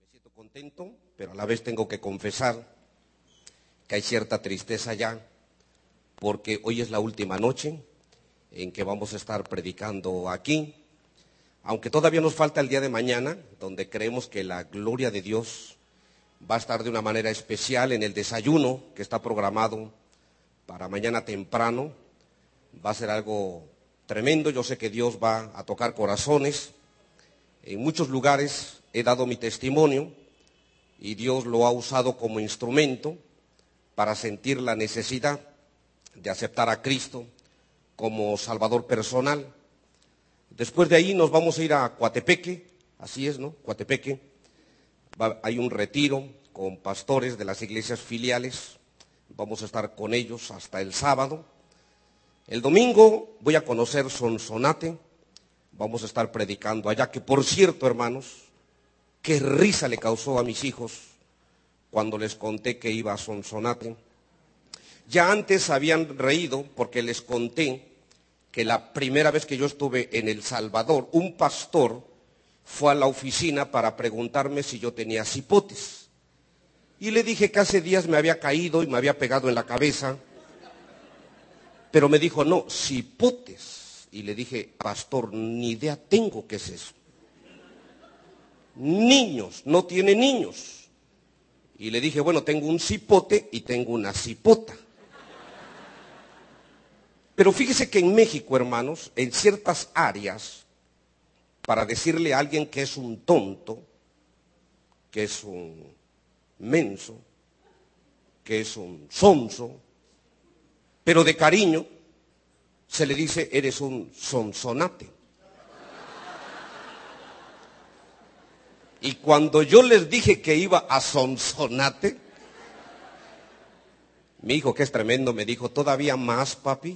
siento contento, pero a la vez tengo que confesar que hay cierta tristeza ya, porque hoy es la última noche en que vamos a estar predicando aquí, aunque todavía nos falta el día de mañana, donde creemos que la gloria de Dios va a estar de una manera especial en el desayuno que está programado para mañana temprano. Va a ser algo tremendo. Yo sé que Dios va a tocar corazones. En muchos lugares he dado mi testimonio y Dios lo ha usado como instrumento para sentir la necesidad de aceptar a Cristo como Salvador personal. Después de ahí nos vamos a ir a Coatepeque, así es, ¿no? Coatepeque. Hay un retiro con pastores de las iglesias filiales. Vamos a estar con ellos hasta el sábado. El domingo voy a conocer Sonsonate. Vamos a estar predicando allá, que por cierto, hermanos, qué risa le causó a mis hijos cuando les conté que iba a Sonsonate. Ya antes habían reído porque les conté que la primera vez que yo estuve en El Salvador, un pastor fue a la oficina para preguntarme si yo tenía cipotes. Y le dije que hace días me había caído y me había pegado en la cabeza. Pero me dijo, no, cipotes. Y le dije, pastor, ni idea tengo qué es eso. Niños, no tiene niños. Y le dije, bueno, tengo un cipote y tengo una cipota. Pero fíjese que en México, hermanos, en ciertas áreas, para decirle a alguien que es un tonto, que es un menso, que es un sonso, pero de cariño, se le dice, eres un sonsonate. Y cuando yo les dije que iba a Sonsonate, mi hijo, que es tremendo, me dijo, ¿todavía más, papi?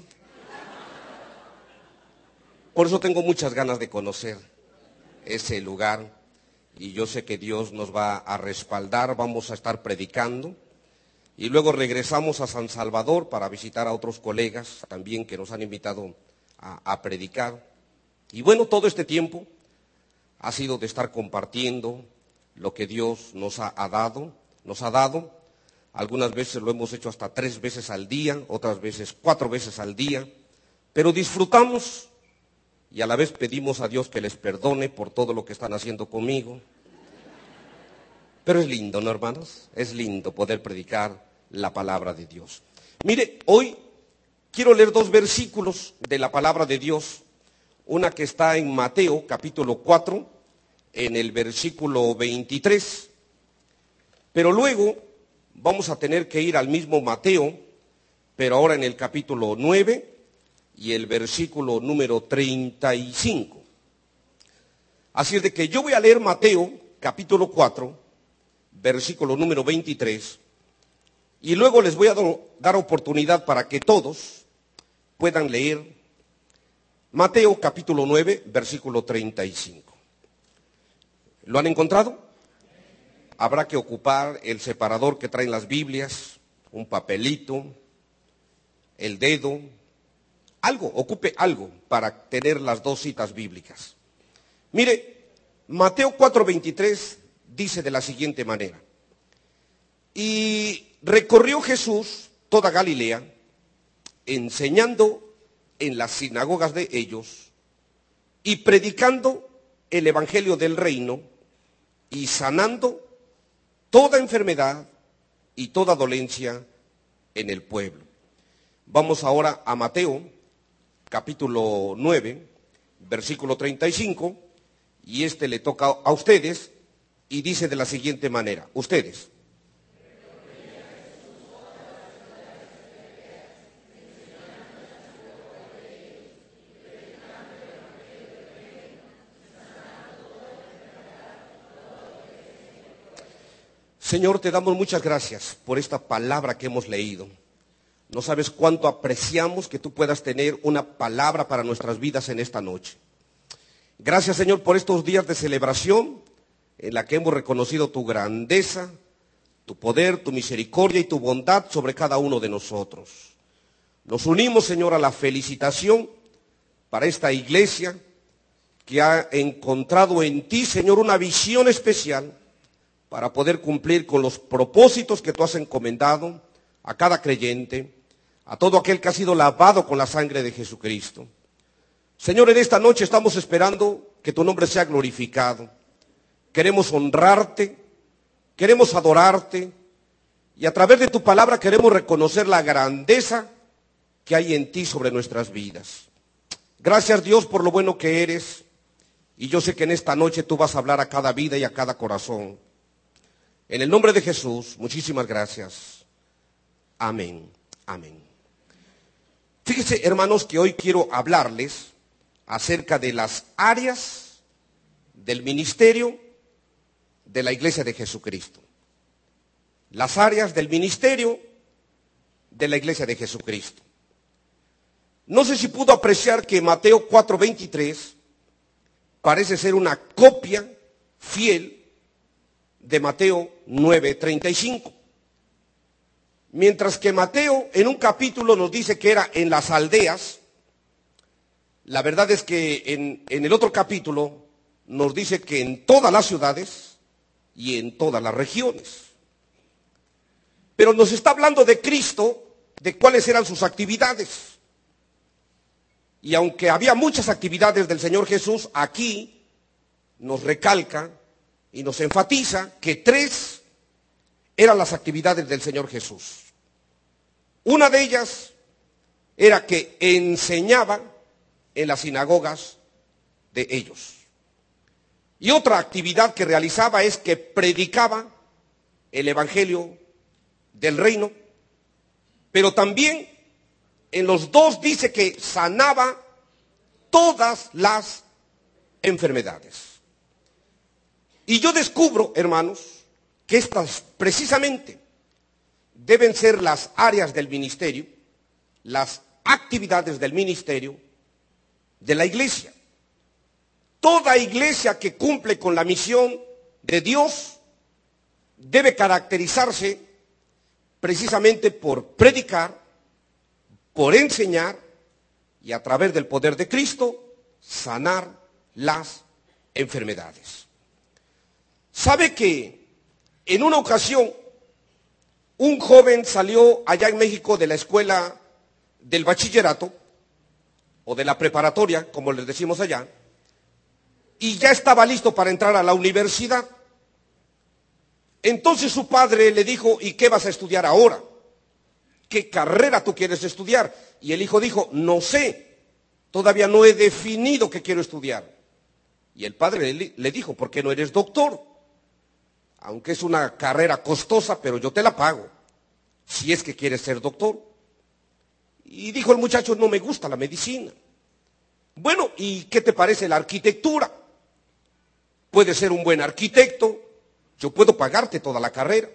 Por eso tengo muchas ganas de conocer ese lugar y yo sé que Dios nos va a respaldar. Vamos a estar predicando y luego regresamos a San Salvador para visitar a otros colegas también que nos han invitado a predicar. Y bueno, todo este tiempo ha sido de estar compartiendo lo que Dios nos ha dado. Algunas veces lo hemos hecho hasta 3 veces al día, otras veces 4 veces al día, pero disfrutamos. Y a la vez pedimos a Dios que les perdone por todo lo que están haciendo conmigo. Pero es lindo, ¿no, hermanos? Es lindo poder predicar la palabra de Dios. Mire, hoy quiero leer 2 versículos de la palabra de Dios. Una que está en Mateo, capítulo 4, en el versículo 23. Pero luego vamos a tener que ir al mismo Mateo, pero ahora en el capítulo 9. Y el versículo número 35. Así es de que yo voy a leer Mateo, capítulo 4, versículo número 23, y luego les voy a dar oportunidad para que todos puedan leer Mateo, capítulo 9, versículo 35. ¿Lo han encontrado? Habrá que ocupar el separador que traen las Biblias, un papelito, el dedo, ocupe algo para tener las 2 citas bíblicas. Mire, Mateo 4:23 dice de la siguiente manera: y recorrió Jesús toda Galilea, enseñando en las sinagogas de ellos y predicando el evangelio del reino y sanando toda enfermedad y toda dolencia en el pueblo. Vamos ahora a Mateo capítulo 9, versículo 35, y este le toca a ustedes, y dice de la siguiente manera, ustedes. Señor, te damos muchas gracias por esta palabra que hemos leído. No sabes cuánto apreciamos que tú puedas tener una palabra para nuestras vidas en esta noche. Gracias, Señor, por estos días de celebración en la que hemos reconocido tu grandeza, tu poder, tu misericordia y tu bondad sobre cada uno de nosotros. Nos unimos, Señor, a la felicitación para esta iglesia que ha encontrado en ti, Señor, una visión especial para poder cumplir con los propósitos que tú has encomendado a cada creyente, a todo aquel que ha sido lavado con la sangre de Jesucristo. Señor, en esta noche estamos esperando que tu nombre sea glorificado. Queremos honrarte, queremos adorarte, y a través de tu palabra queremos reconocer la grandeza que hay en ti sobre nuestras vidas. Gracias, Dios, por lo bueno que eres, y yo sé que en esta noche tú vas a hablar a cada vida y a cada corazón. En el nombre de Jesús, muchísimas gracias. Amén, amén. Fíjense, hermanos, que hoy quiero hablarles acerca de las áreas del ministerio de la Iglesia de Jesucristo. Las áreas del ministerio de la Iglesia de Jesucristo. No sé si pudo apreciar que Mateo 4:23 parece ser una copia fiel de Mateo 9:35. Mientras que Mateo en un capítulo nos dice que era en las aldeas, la verdad es que en el otro capítulo nos dice que en todas las ciudades y en todas las regiones. Pero nos está hablando de Cristo, de cuáles eran sus actividades. Y aunque había muchas actividades del Señor Jesús, aquí nos recalca y nos enfatiza que 3 eran las actividades del Señor Jesús. Una de ellas era que enseñaba en las sinagogas de ellos. Y otra actividad que realizaba es que predicaba el evangelio del reino, pero también en los 2 dice que sanaba todas las enfermedades. Y yo descubro, hermanos, que estas precisamente deben ser las áreas del ministerio, las actividades del ministerio de la iglesia. Toda iglesia que cumple con la misión de Dios debe caracterizarse precisamente por predicar, por enseñar y a través del poder de Cristo sanar las enfermedades. ¿Sabe que en una ocasión un joven salió allá en México de la escuela del bachillerato o de la preparatoria, como les decimos allá, y ya estaba listo para entrar a la universidad? Entonces su padre le dijo, ¿y qué vas a estudiar ahora? ¿Qué carrera tú quieres estudiar? Y el hijo dijo, no sé, todavía no he definido qué quiero estudiar. Y el padre le dijo, ¿por qué no eres doctor? Aunque es una carrera costosa, pero yo te la pago, si es que quieres ser doctor. Y dijo el muchacho, no me gusta la medicina. Bueno, ¿y qué te parece la arquitectura? Puedes ser un buen arquitecto, yo puedo pagarte toda la carrera.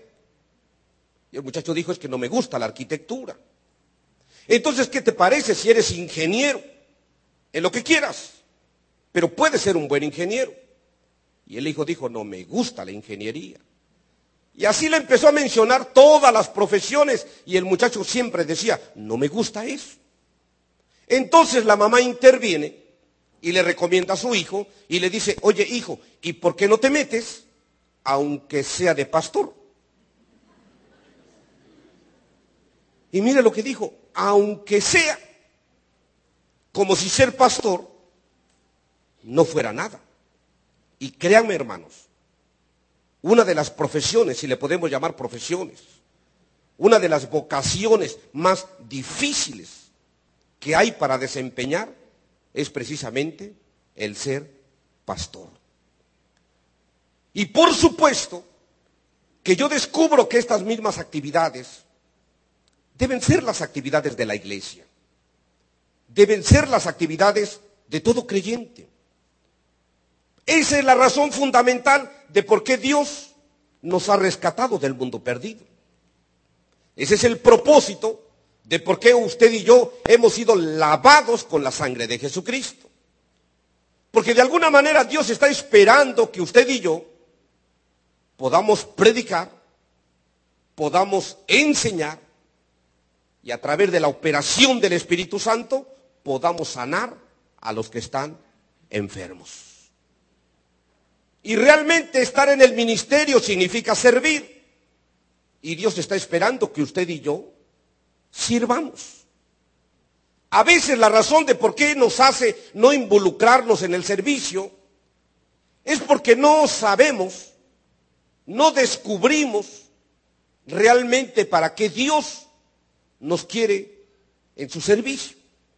Y el muchacho dijo, es que no me gusta la arquitectura. Entonces, ¿qué te parece si eres ingeniero? En lo que quieras, pero puedes ser un buen ingeniero. Y el hijo dijo, no me gusta la ingeniería. Y así le empezó a mencionar todas las profesiones y el muchacho siempre decía, no me gusta eso. Entonces la mamá interviene y le recomienda a su hijo y le dice, oye hijo, ¿y por qué no te metes aunque sea de pastor? Y mire lo que dijo, aunque sea, como si ser pastor no fuera nada. Y créanme, hermanos, una de las profesiones, si le podemos llamar profesiones, una de las vocaciones más difíciles que hay para desempeñar es precisamente el ser pastor. Y por supuesto que yo descubro que estas mismas actividades deben ser las actividades de la iglesia, deben ser las actividades de todo creyente. Esa es la razón fundamental de por qué Dios nos ha rescatado del mundo perdido. Ese es el propósito de por qué usted y yo hemos sido lavados con la sangre de Jesucristo. Porque de alguna manera Dios está esperando que usted y yo podamos predicar, podamos enseñar y a través de la operación del Espíritu Santo podamos sanar a los que están enfermos. Y realmente estar en el ministerio significa servir. Y Dios está esperando que usted y yo sirvamos. A veces la razón de por qué nos hace no involucrarnos en el servicio es porque no sabemos, no descubrimos realmente para qué Dios nos quiere en su servicio.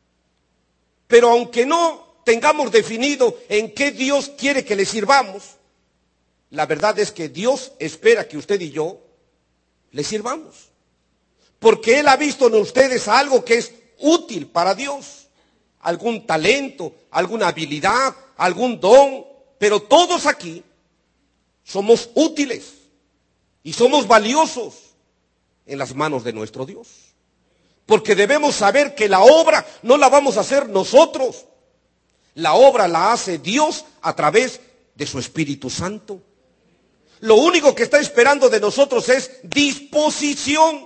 Pero aunque no tengamos definido en qué Dios quiere que le sirvamos, la verdad es que Dios espera que usted y yo le sirvamos. Porque Él ha visto en ustedes algo que es útil para Dios. Algún talento, alguna habilidad, algún don. Pero todos aquí somos útiles y somos valiosos en las manos de nuestro Dios. Porque debemos saber que la obra no la vamos a hacer nosotros. La obra la hace Dios a través de su Espíritu Santo. Lo único que está esperando de nosotros es disposición.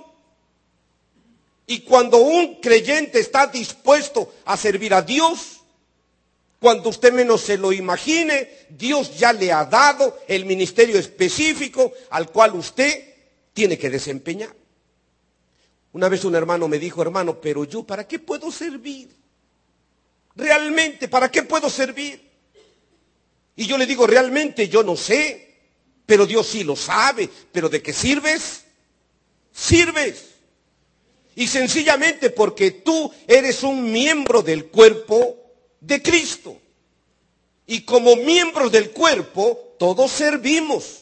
Y cuando un creyente está dispuesto a servir a Dios, cuando usted menos se lo imagine, Dios ya le ha dado el ministerio específico al cual usted tiene que desempeñar. Una vez un hermano me dijo, hermano, pero yo, ¿para qué puedo servir? Realmente, ¿para qué puedo servir? Y yo le digo, realmente yo no sé, pero Dios sí lo sabe. ¿Pero de qué sirves? Sirves. Y sencillamente porque tú eres un miembro del cuerpo de Cristo. Y como miembros del cuerpo, todos servimos.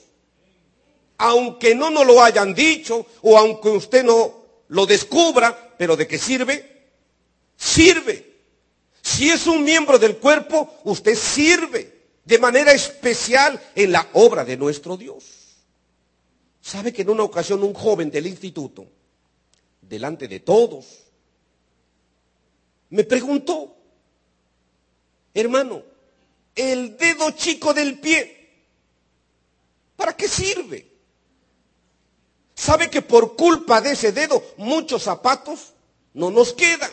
Aunque no nos lo hayan dicho, o aunque usted no lo descubra, ¿pero de qué sirve? Sirve. Si es un miembro del cuerpo, usted sirve de manera especial en la obra de nuestro Dios. ¿Sabe que en una ocasión un joven del instituto, delante de todos, me preguntó, hermano, el dedo chico del pie, ¿para qué sirve? ¿Sabe que por culpa de ese dedo muchos zapatos no nos quedan?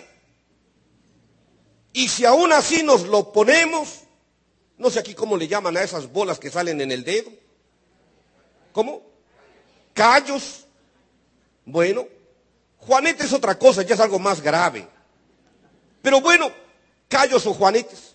Y si aún así nos lo ponemos, no sé aquí cómo le llaman a esas bolas que salen en el dedo. ¿Cómo? Callos. Bueno, juanete es otra cosa, ya es algo más grave. Pero bueno, callos o juanetes.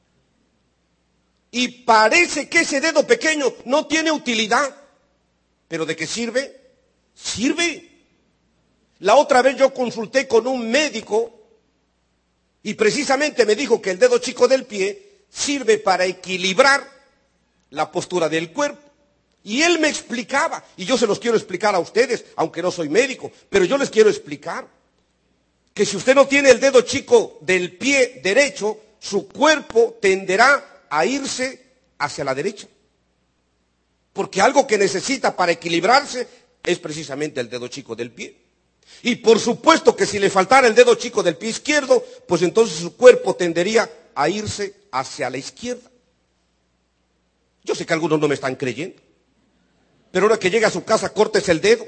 Y parece que ese dedo pequeño no tiene utilidad. ¿Pero de qué sirve? Sirve. La otra vez yo consulté con un médico y precisamente me dijo que el dedo chico del pie sirve para equilibrar la postura del cuerpo. Y él me explicaba, y yo se los quiero explicar a ustedes, aunque no soy médico, pero yo les quiero explicar que si usted no tiene el dedo chico del pie derecho, su cuerpo tenderá a irse hacia la derecha. Porque algo que necesita para equilibrarse es precisamente el dedo chico del pie. Y por supuesto que si le faltara el dedo chico del pie izquierdo, pues entonces su cuerpo tendería a irse hacia la izquierda. Yo sé que algunos no me están creyendo, pero ahora que llega a su casa, córtese el dedo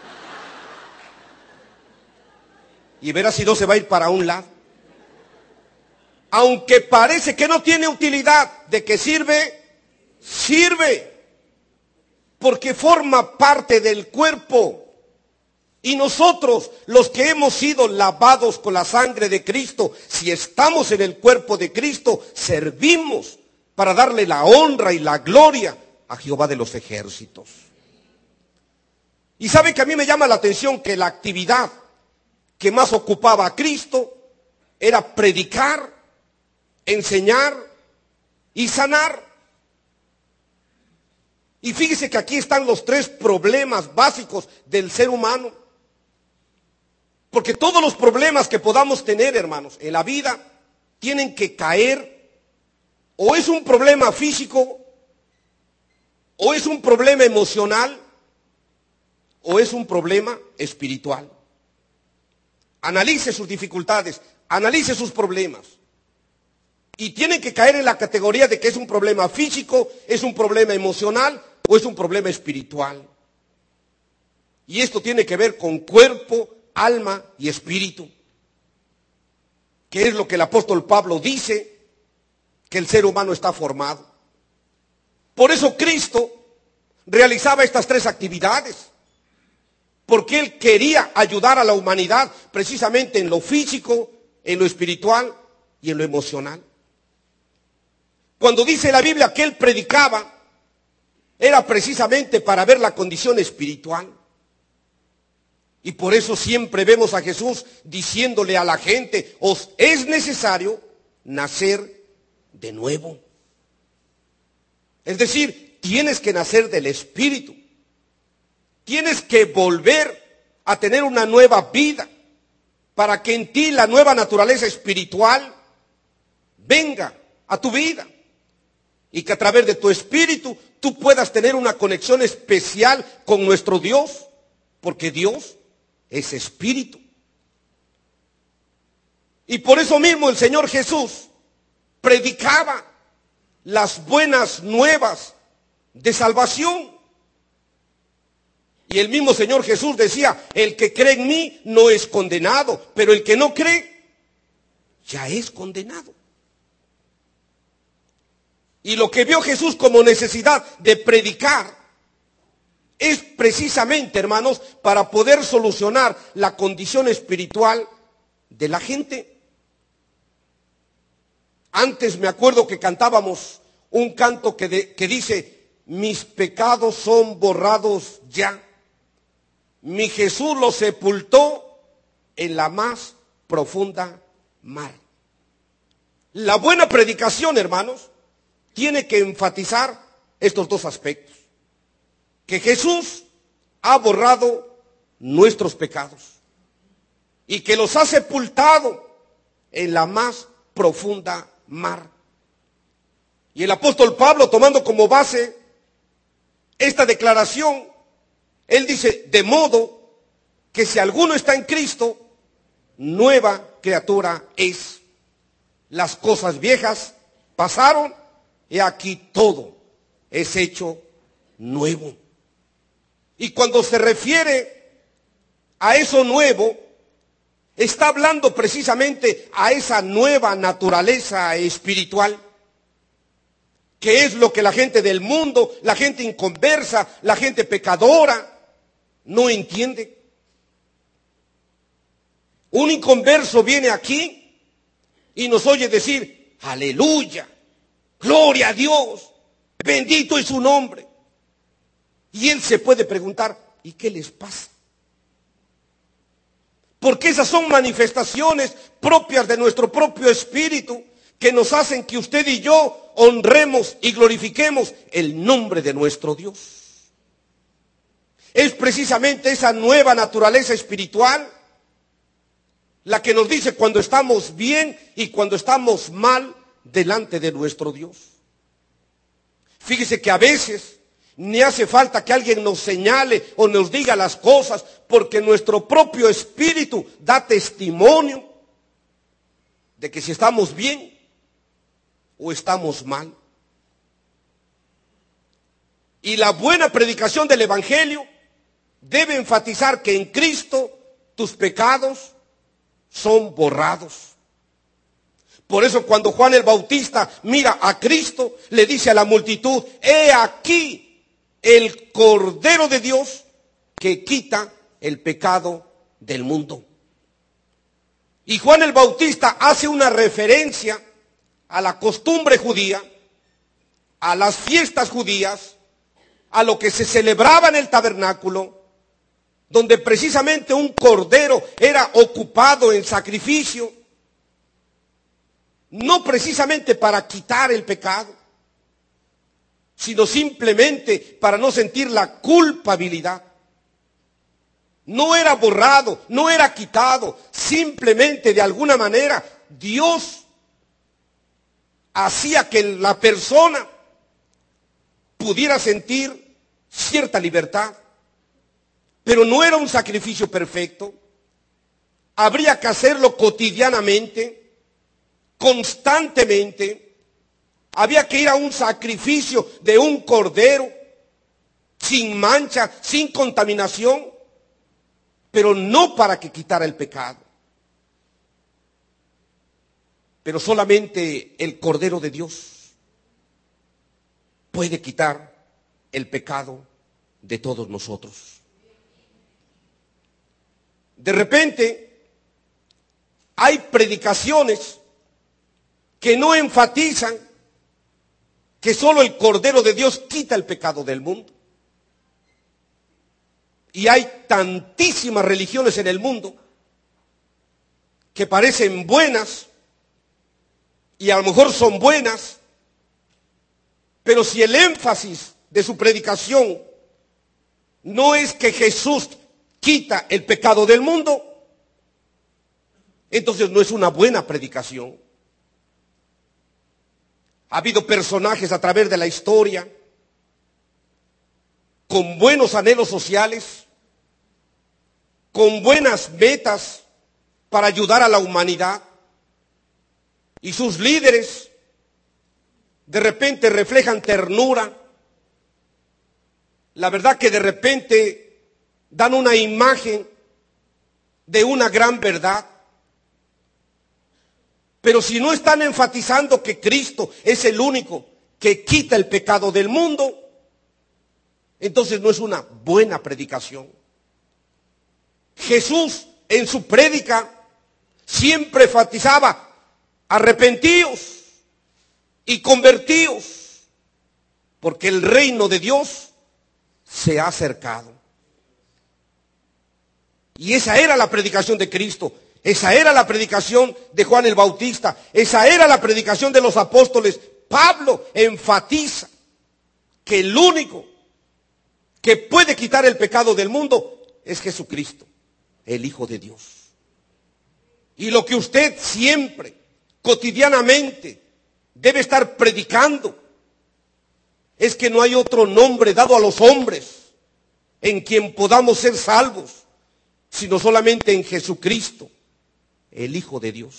y verá si no se va a ir para un lado. Aunque parece que no tiene utilidad, ¿de qué sirve? Sirve, porque forma parte del cuerpo. Y nosotros, los que hemos sido lavados con la sangre de Cristo, si estamos en el cuerpo de Cristo, servimos para darle la honra y la gloria a Jehová de los ejércitos. Y sabe que a mí me llama la atención que la actividad que más ocupaba a Cristo era predicar, enseñar y sanar. Y fíjese que aquí están los tres problemas básicos del ser humano. Porque todos los problemas que podamos tener, hermanos, en la vida, tienen que caer, o es un problema físico, o es un problema emocional, o es un problema espiritual. Analice sus dificultades, analice sus problemas. Y tienen que caer en la categoría de que es un problema físico, es un problema emocional, o es un problema espiritual. Y esto tiene que ver con cuerpo, alma y espíritu, que es lo que el apóstol Pablo dice que el ser humano está formado. Por eso Cristo realizaba estas tres actividades, porque Él quería ayudar a la humanidad precisamente en lo físico, en lo espiritual y en lo emocional. Cuando dice la Biblia que Él predicaba, era precisamente para ver la condición espiritual. Y por eso siempre vemos a Jesús diciéndole a la gente: os es necesario nacer de nuevo. Es decir, tienes que nacer del Espíritu. Tienes que volver a tener una nueva vida para que en ti la nueva naturaleza espiritual venga a tu vida. Y que a través de tu espíritu tú puedas tener una conexión especial con nuestro Dios, porque Dios es espíritu. Y por eso mismo el Señor Jesús predicaba las buenas nuevas de salvación. Y el mismo Señor Jesús decía: el que cree en mí no es condenado, pero el que no cree ya es condenado. Y lo que vio Jesús como necesidad de predicar es precisamente, hermanos, para poder solucionar la condición espiritual de la gente. Antes me acuerdo que cantábamos un canto que dice: mis pecados son borrados ya. Mi Jesús los sepultó en la más profunda mar. La buena predicación, hermanos, tiene que enfatizar estos dos aspectos: que Jesús ha borrado nuestros pecados y que los ha sepultado en la más profunda mar. Y el apóstol Pablo, tomando como base esta declaración, él dice: de modo que si alguno está en Cristo, nueva criatura es. Las cosas viejas pasaron, y aquí todo es hecho nuevo. Y cuando se refiere a eso nuevo, está hablando precisamente a esa nueva naturaleza espiritual, que es lo que la gente del mundo, la gente inconversa, la gente pecadora, no entiende. Un inconverso viene aquí y nos oye decir: aleluya, gloria a Dios, bendito es su nombre. Y él se puede preguntar: ¿y qué les pasa? Porque esas son manifestaciones propias de nuestro propio espíritu que nos hacen que usted y yo honremos y glorifiquemos el nombre de nuestro Dios. Es precisamente esa nueva naturaleza espiritual la que nos dice cuando estamos bien y cuando estamos mal delante de nuestro Dios. Fíjese que a veces ni hace falta que alguien nos señale o nos diga las cosas, porque nuestro propio espíritu da testimonio de que si estamos bien o estamos mal. Y la buena predicación del Evangelio debe enfatizar que en Cristo tus pecados son borrados. Por eso cuando Juan el Bautista mira a Cristo, le dice a la multitud: he aquí el Cordero de Dios que quita el pecado del mundo. Y Juan el Bautista hace una referencia a la costumbre judía, a las fiestas judías, a lo que se celebraba en el tabernáculo, donde precisamente un cordero era ocupado en sacrificio, no precisamente para quitar el pecado, sino simplemente para no sentir la culpabilidad. No era borrado, no era quitado, simplemente de alguna manera Dios hacía que la persona pudiera sentir cierta libertad. Pero no era un sacrificio perfecto. Habría que hacerlo cotidianamente, constantemente. Había que ir a un sacrificio de un cordero, sin mancha, sin contaminación, pero no para que quitara el pecado. Pero solamente el Cordero de Dios. puede quitar el pecado de todos nosotros. De repente, hay predicaciones que no enfatizan que solo el Cordero de Dios quita el pecado del mundo. Y hay tantísimas religiones en el mundo que parecen buenas y a lo mejor son buenas, pero si el énfasis de su predicación no es que Jesús quita el pecado del mundo, entonces no es una buena predicación. Ha habido personajes a través de la historia con buenos anhelos sociales, con buenas metas para ayudar a la humanidad, y sus líderes de repente reflejan ternura. La verdad que de repente dan una imagen de una gran verdad. Pero si no están enfatizando que Cristo es el único que quita el pecado del mundo, entonces no es una buena predicación. Jesús en su prédica siempre enfatizaba: arrepentíos y convertíos, porque el reino de Dios se ha acercado. Y esa era la predicación de Cristo. Esa era la predicación de Juan el Bautista. Esa era la predicación de los apóstoles. Pablo enfatiza que el único que puede quitar el pecado del mundo es Jesucristo, el Hijo de Dios. Y lo que usted siempre, cotidianamente, debe estar predicando es que no hay otro nombre dado a los hombres en quien podamos ser salvos, sino solamente en Jesucristo, el Hijo de Dios.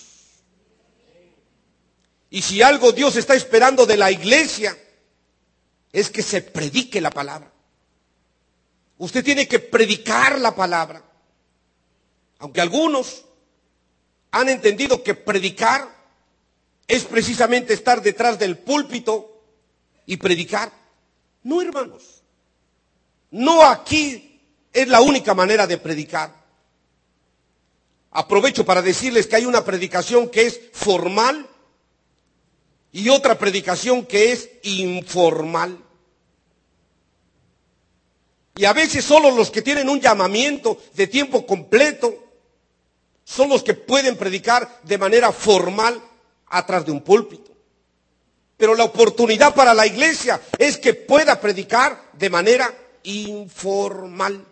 Y si algo Dios está esperando de la iglesia, es que se predique la palabra. Usted tiene que predicar la palabra. Aunque algunos han entendido que predicar es precisamente estar detrás del púlpito y predicar. No, hermanos. No, aquí es la única manera de predicar. Aprovecho para decirles que hay una predicación que es formal y otra predicación que es informal. Y a veces solo los que tienen un llamamiento de tiempo completo son los que pueden predicar de manera formal atrás de un púlpito. Pero la oportunidad para la iglesia es que pueda predicar de manera informal.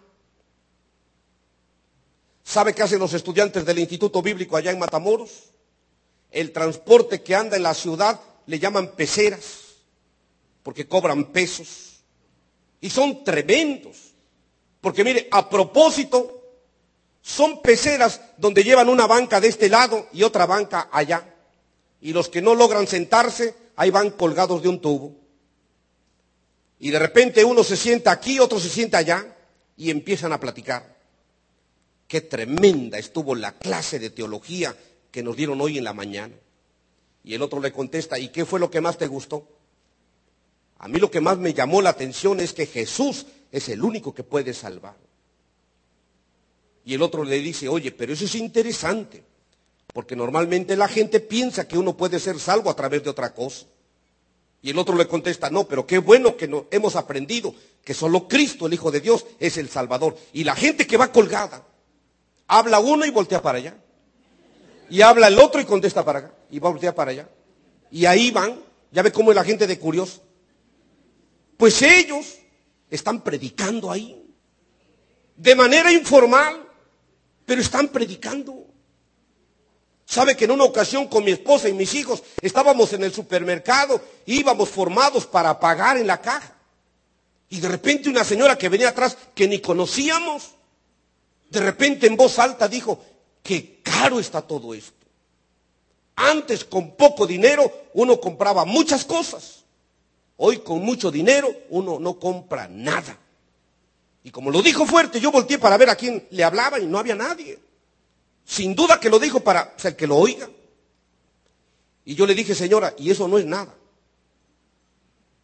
¿Sabe qué hacen los estudiantes del Instituto Bíblico allá en Matamoros? El transporte que anda en la ciudad le llaman peceras, porque cobran pesos. Y son tremendos. Porque mire, a propósito, son peceras donde llevan una banca de este lado y otra banca allá. Y los que no logran sentarse, ahí van colgados de un tubo. Y de repente uno se sienta aquí, otro se sienta allá, y empiezan a platicar. Qué tremenda estuvo la clase de teología que nos dieron hoy en la mañana. Y el otro le contesta: ¿y qué fue lo que más te gustó? A mí lo que más me llamó la atención es que Jesús es el único que puede salvar. Y el otro le dice: oye, pero eso es interesante, porque normalmente la gente piensa que uno puede ser salvo a través de otra cosa. Y el otro le contesta: no, pero qué bueno que hemos aprendido que solo Cristo, el Hijo de Dios, es el Salvador. Y la gente que va colgada, habla uno y voltea para allá. Y habla el otro y contesta para acá. Y voltea para allá. Y ahí van. Ya ve cómo es la gente de curioso. Pues ellos están predicando ahí. De manera informal. Pero están predicando. ¿Sabe que en una ocasión con mi esposa y mis hijos estábamos en el supermercado, íbamos formados para pagar en la caja? Y de repente una señora que venía atrás, que ni conocíamos, de repente en voz alta dijo: qué caro está todo esto. Antes con poco dinero uno compraba muchas cosas. Hoy con mucho dinero uno no compra nada. Y como lo dijo fuerte, yo volteé para ver a quién le hablaba y no había nadie. Sin duda que lo dijo para el que lo oiga. Y yo le dije: señora, y eso no es nada.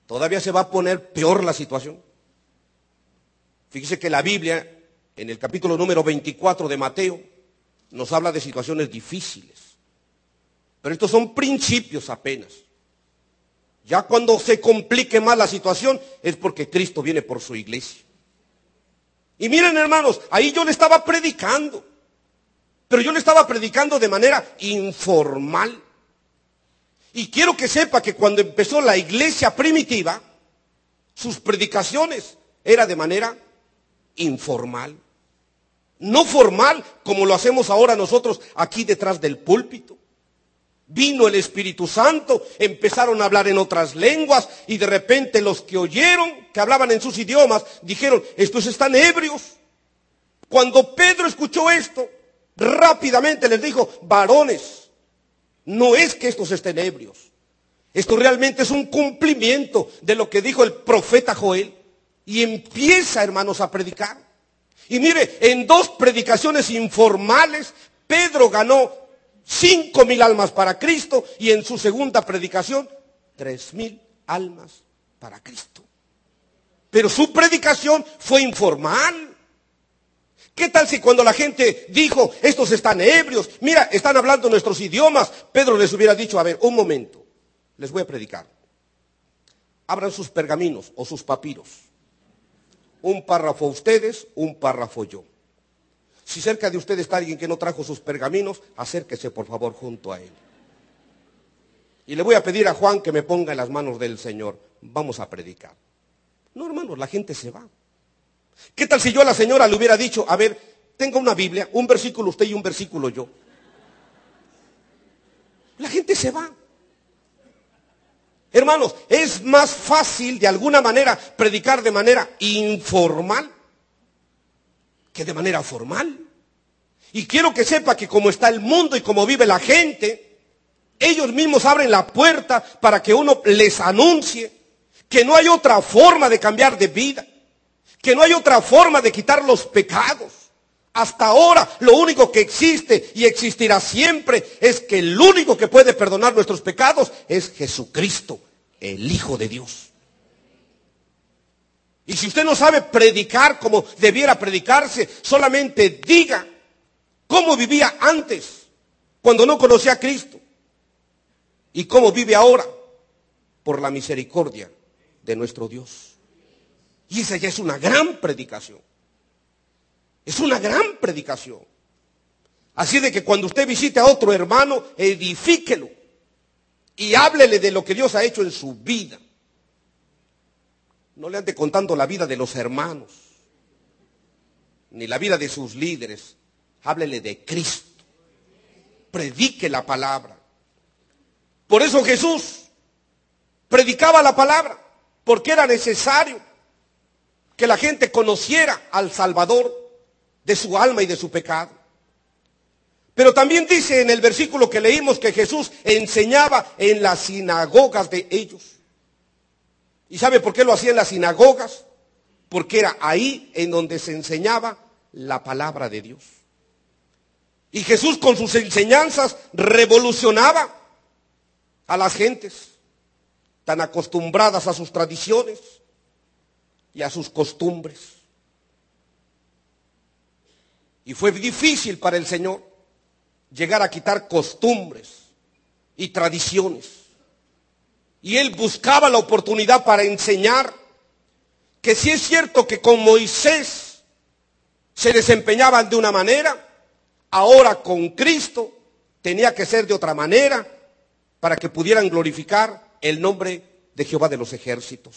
todavía se va a poner peor la situación. Fíjese que la Biblia, en el capítulo número 24 de Mateo, nos habla de situaciones difíciles. Pero estos son principios apenas. Ya cuando se complique más la situación es porque Cristo viene por su iglesia. Y miren, hermanos, ahí yo le estaba predicando. Pero yo le estaba predicando de manera informal. Y quiero que sepa que cuando empezó la iglesia primitiva, sus predicaciones eran de manera informal. No formal como lo hacemos ahora nosotros aquí detrás del púlpito. Vino el Espíritu Santo, empezaron a hablar en otras lenguas y de repente los que oyeron, que hablaban en sus idiomas, dijeron, estos están ebrios. Cuando Pedro escuchó esto, rápidamente les dijo, varones, no es que estos estén ebrios. Esto realmente es un cumplimiento de lo que dijo el profeta Joel. Y empieza, hermanos, a predicar. Y mire, en 2 predicaciones informales, Pedro ganó 5,000 almas para Cristo y en su segunda predicación 3,000 almas para Cristo. Pero su predicación fue informal. ¿Qué tal si cuando la gente dijo, estos están ebrios, mira, están hablando nuestros idiomas, Pedro les hubiera dicho, a ver, un momento, les voy a predicar. Abran sus pergaminos o sus papiros. Un párrafo ustedes, un párrafo yo. Si cerca de usted está alguien que no trajo sus pergaminos, acérquese por favor junto a él. Y le voy a pedir a Juan que me ponga en las manos del Señor. Vamos a predicar. No, hermanos, la gente se va. ¿Qué tal si yo a la señora le hubiera dicho, a ver, tenga una Biblia, un versículo usted y un versículo yo? La gente se va. Hermanos, es más fácil de alguna manera predicar de manera informal que de manera formal. Y quiero que sepa que como está el mundo y como vive la gente, ellos mismos abren la puerta para que uno les anuncie que no hay otra forma de cambiar de vida, que no hay otra forma de quitar los pecados. Hasta ahora lo único que existe y existirá siempre es que el único que puede perdonar nuestros pecados es Jesucristo, el Hijo de Dios. Y si usted no sabe predicar como debiera predicarse, solamente diga cómo vivía antes, cuando no conocía a Cristo, y cómo vive ahora, por la misericordia de nuestro Dios. Y esa ya es una gran predicación. Es una gran predicación. Así de que cuando usted visite a otro hermano, edifíquelo y háblele de lo que Dios ha hecho en su vida. No le ande contando la vida de los hermanos, ni la vida de sus líderes. Háblele de Cristo. Predique la palabra. Por eso Jesús predicaba la palabra, porque era necesario que la gente conociera al Salvador de su alma y de su pecado. Pero también dice en el versículo que leímos que Jesús enseñaba en las sinagogas de ellos. ¿Y sabe por qué lo hacía en las sinagogas? Porque era ahí en donde se enseñaba la palabra de Dios. Y Jesús con sus enseñanzas revolucionaba a las gentes tan acostumbradas a sus tradiciones y a sus costumbres. Y fue difícil para el Señor llegar a quitar costumbres y tradiciones. Y Él buscaba la oportunidad para enseñar que si es cierto que con Moisés se desempeñaban de una manera, ahora con Cristo tenía que ser de otra manera para que pudieran glorificar el nombre de Jehová de los ejércitos.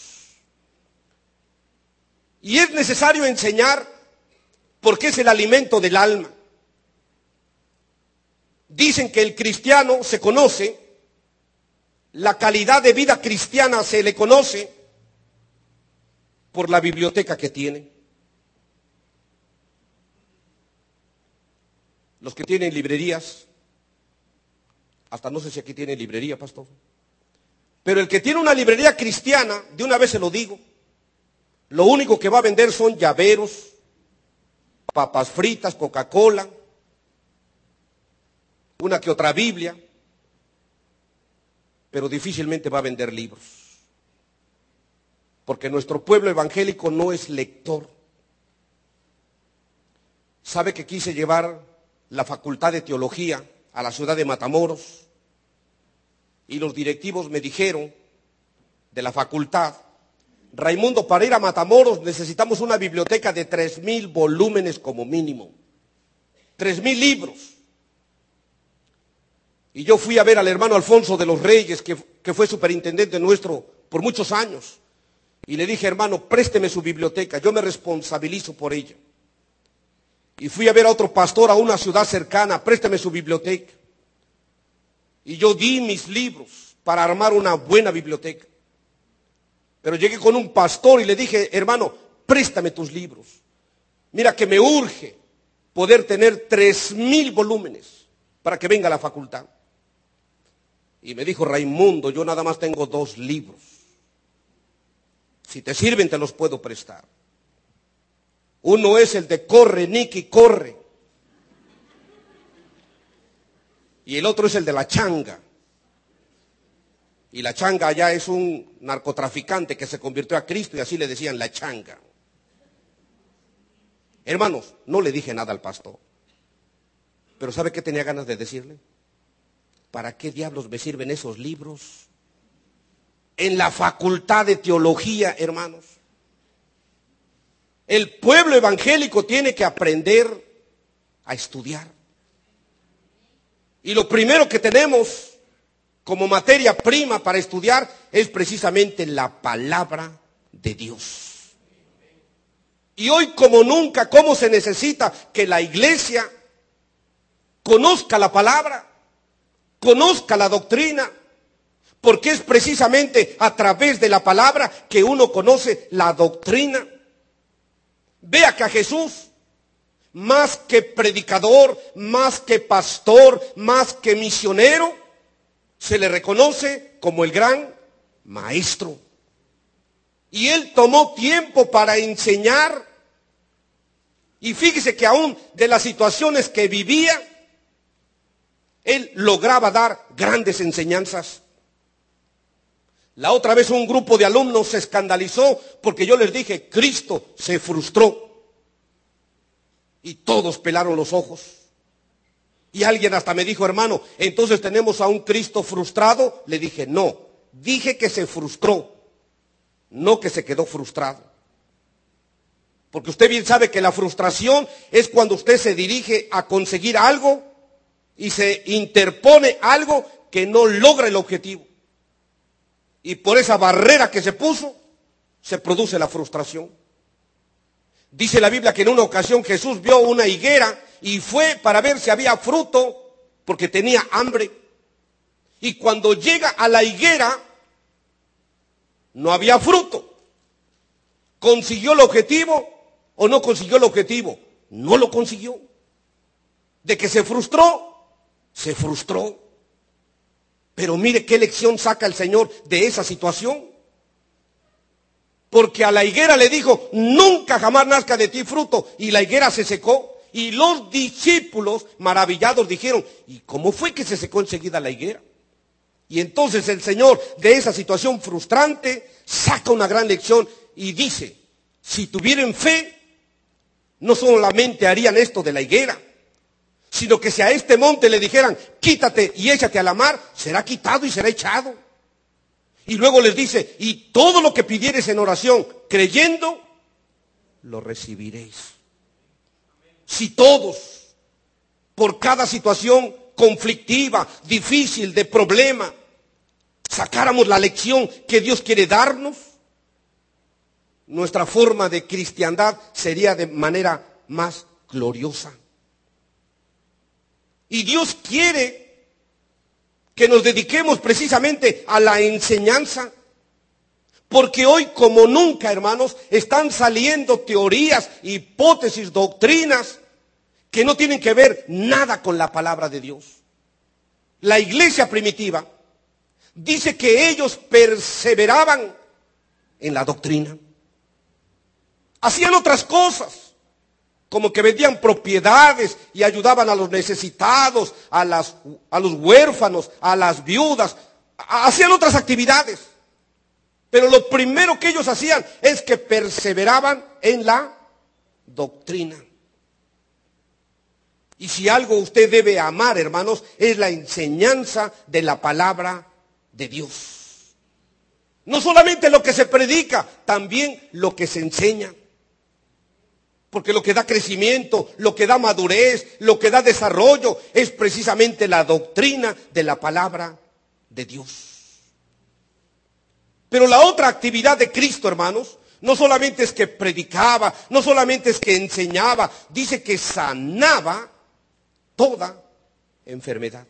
Y es necesario enseñar porque es el alimento del alma. Dicen que el cristiano se conoce, la calidad de vida cristiana se le conoce por la biblioteca que tiene. Los que tienen librerías, hasta no sé si aquí tienen librería, pastor, pero el que tiene una librería cristiana, de una vez se lo digo, lo único que va a vender son llaveros, papas fritas, Coca-Cola, una que otra Biblia, pero difícilmente va a vender libros. porque nuestro pueblo evangélico no es lector. ¿Sabe que quise llevar la Facultad de Teología a la ciudad de Matamoros? Y los directivos me dijeron de la facultad: Raimundo, para ir a Matamoros necesitamos una biblioteca de 3,000 volúmenes como mínimo, 3,000 libros. Y yo fui a ver al hermano Alfonso de los Reyes, que fue superintendente nuestro por muchos años, y le dije: hermano, présteme su biblioteca, yo me responsabilizo por ella. Y fui a ver a otro pastor a una ciudad cercana: présteme su biblioteca. Y yo di mis libros para armar una buena biblioteca. Pero llegué con un pastor y le dije: hermano, préstame tus libros. Mira que me urge poder tener 3,000 volúmenes para que venga a la facultad. Y me dijo: Raimundo, yo nada más tengo 2 libros. Si te sirven, te los puedo prestar. Uno es el de Corre, Nicky, corre. Y el otro es el de la changa. Y la changa allá es un narcotraficante que se convirtió a Cristo y así le decían la changa. Hermanos, no le dije nada al pastor. Pero ¿sabe qué tenía ganas de decirle? ¿Para qué diablos me sirven esos libros? En la Facultad de Teología, hermanos. El pueblo evangélico tiene que aprender a estudiar. Y lo primero que tenemos como materia prima para estudiar es precisamente la palabra de Dios. Y hoy como nunca, ¿cómo se necesita que la iglesia conozca la palabra, conozca la doctrina? Porque es precisamente a través de la palabra que uno conoce la doctrina. Vea que a Jesús, más que predicador, más que pastor, más que misionero, se le reconoce como el gran maestro. Y él tomó tiempo para enseñar. Y fíjese que aún de las situaciones que vivía, él lograba dar grandes enseñanzas. La otra vez un grupo de alumnos se escandalizó porque yo les dije: Cristo se frustró. Y todos pelaron los ojos. Y alguien hasta me dijo: hermano, ¿entonces tenemos a un Cristo frustrado? Le dije: no, dije que se frustró, no que se quedó frustrado. Porque usted bien sabe que la frustración es cuando usted se dirige a conseguir algo y se interpone algo que no logra el objetivo. Y por esa barrera que se puso, se produce la frustración. Dice la Biblia que en una ocasión Jesús vio una higuera y fue para ver si había fruto, porque tenía hambre. Y cuando llega a la higuera, no había fruto. ¿Consiguió el objetivo o no consiguió el objetivo? No lo consiguió. De que se frustró, se frustró. Pero mire qué lección saca el Señor de esa situación. Porque a la higuera le dijo: nunca jamás nazca de ti fruto. Y la higuera se secó. Y los discípulos maravillados dijeron: ¿y cómo fue que se secó enseguida la higuera? Y entonces el Señor de esa situación frustrante saca una gran lección y dice: si tuvieran fe, no solamente harían esto de la higuera, sino que si a este monte le dijeran: quítate y échate a la mar, será quitado y será echado. Y luego les dice: y todo lo que pidiereis en oración, creyendo, lo recibiréis. Si todos, por cada situación conflictiva, difícil, de problema, sacáramos la lección que Dios quiere darnos, nuestra forma de cristiandad sería de manera más gloriosa. Y Dios quiere que nos dediquemos precisamente a la enseñanza. Porque hoy como nunca, hermanos, están saliendo teorías, hipótesis, doctrinas que no tienen que ver nada con la palabra de Dios. La iglesia primitiva dice que ellos perseveraban en la doctrina. Hacían otras cosas, como que vendían propiedades y ayudaban a los necesitados, a los huérfanos, a las viudas. Hacían otras actividades. Pero lo primero que ellos hacían es que perseveraban en la doctrina. Y si algo usted debe amar, hermanos, es la enseñanza de la palabra de Dios. No solamente lo que se predica, también lo que se enseña. Porque lo que da crecimiento, lo que da madurez, lo que da desarrollo, es precisamente la doctrina de la palabra de Dios. Pero la otra actividad de Cristo, hermanos, no solamente es que predicaba, no solamente es que enseñaba, dice que sanaba toda enfermedad.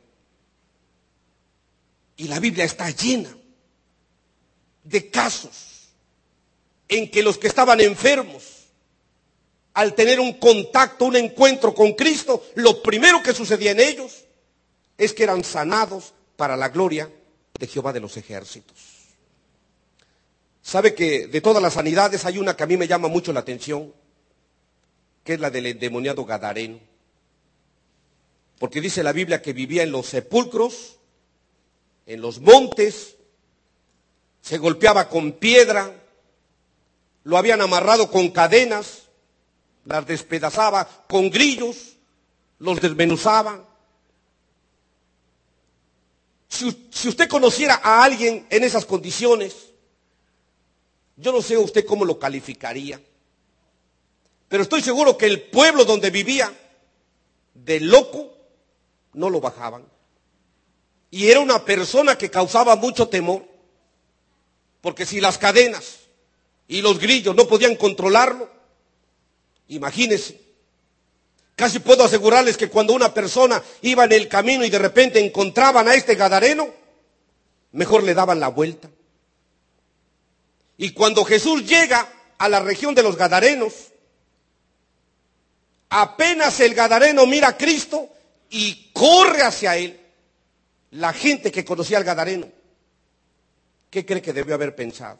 Y la Biblia está llena de casos en que los que estaban enfermos, al tener un contacto, un encuentro con Cristo, lo primero que sucedía en ellos es que eran sanados para la gloria de Jehová de los ejércitos. ¿Sabe que de todas las sanidades hay una que a mí me llama mucho la atención? Que es la del endemoniado gadareno. Porque dice la Biblia que vivía en los sepulcros, en los montes, se golpeaba con piedra, lo habían amarrado con cadenas, las despedazaba con grillos, los desmenuzaba. Si usted conociera a alguien en esas condiciones, yo no sé usted cómo lo calificaría, pero estoy seguro que el pueblo donde vivía, de loco, no lo bajaban. Y era una persona que causaba mucho temor, porque si las cadenas y los grillos no podían controlarlo, imagínense. Casi puedo asegurarles que cuando una persona iba en el camino y de repente encontraban a este gadareno, mejor le daban la vuelta. Y cuando Jesús llega a la región de los gadarenos, apenas el gadareno mira a Cristo y corre hacia él. La gente que conocía al gadareno, ¿qué cree que debió haber pensado?